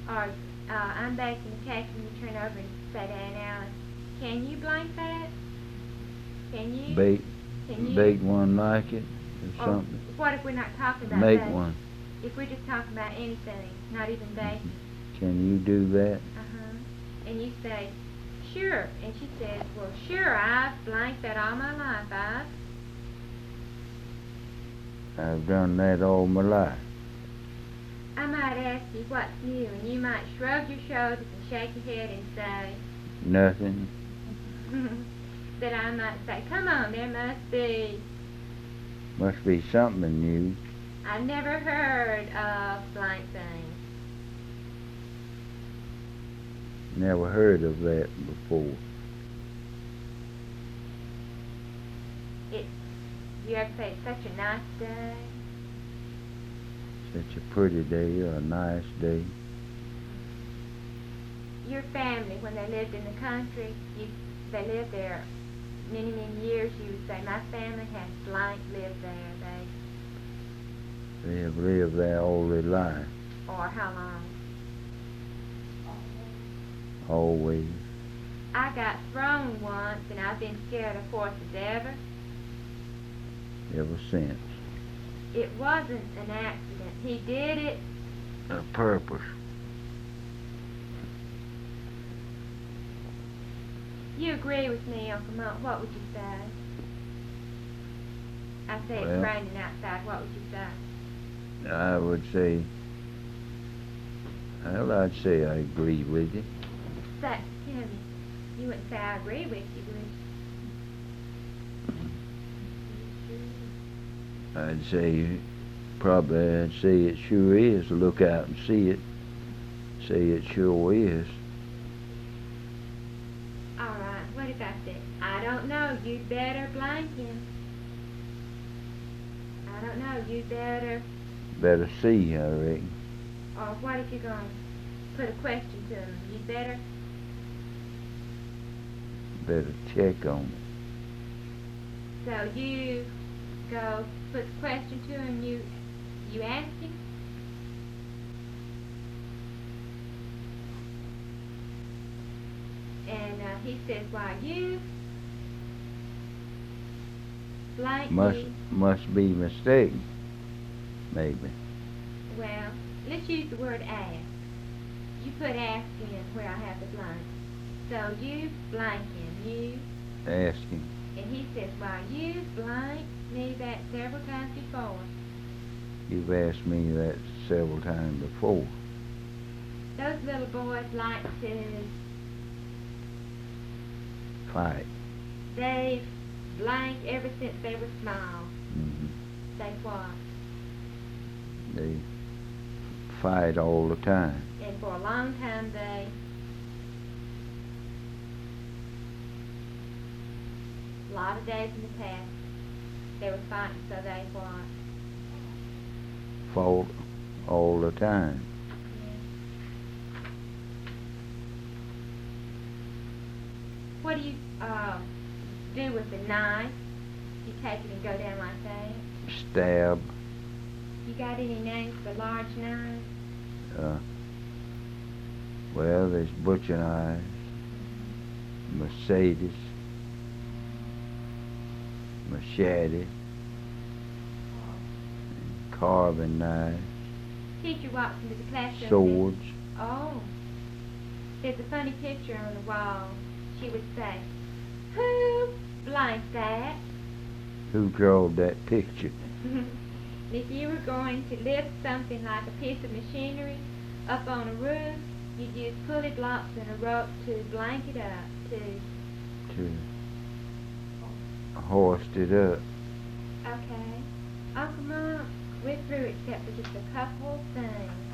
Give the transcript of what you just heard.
Or, I'm baking the cake and you turn over and say to Aunt Alice, can you blank that? Can you? Bake, Can you? bake one like it or Or something. what if we're not talking about Make baking? one. If we're just talking about anything, not even baking. Can you do that? Uh-huh. And you say, sure. And she says, well, sure, I've blanked that all my life. I've done that all my life. I might ask you what's new, and you might shrug your shoulders and shake your head and say, Nothing. that I might say, come on, there Must be something new. I've never heard of blank things. Never heard of that before. You ever say it's such a nice day? Such a pretty day, or a nice day. Your family, when they lived in the country, they lived there many, many years, you would say, my family has blank lived there. They have lived there all their life. Or how long? Always. I got thrown once, and I've been scared of horses ever Since. It wasn't an accident. He did it. A purpose. You agree with me, Uncle Mont. What would you say? I say Well, it's raining outside. What would you say? I would say, well, I'd say I agree with you. Tell me. You wouldn't say I agree with you, would you? I'd say, probably I'd say it sure is. Look out and see it. Say it sure is. All right, what if I said, I don't know, you'd better blank him. I don't know, you'd better... Better see, I reckon. Or what if you're going to put a question to him? You'd better... Better check on it. So you go put the question to him, you ask him? And he says, why, you blank me. Must be mistaken, maybe. Well, let's use the word ask. You put ask in where I have the blank. So you blank him, you. Ask him. And he says, why, you blank me that several times before. You've asked me that several times before. Those little boys like to Fight. They've blanked ever since they were small. Mm-hmm. They what? They fight all the time. And for a long time a lot of days in the past, they were fighting, so they what? Fought all the time. What do you do with the knife? You take it and go down like that? Stab. You got any names for large knives? Well, there's butcher knives, Mercedes, machete, and carving knives, Teacher walks into the classroom. swords. Oh. There's a funny picture on the wall. She would say, who blanked that? Who drawed that picture? If you were going to lift something like a piece of machinery up on a roof, you'd use pulley blocks and a rope to blank it up, To hoist it up. Okay. Uncle Mom, we're through except for just a couple things.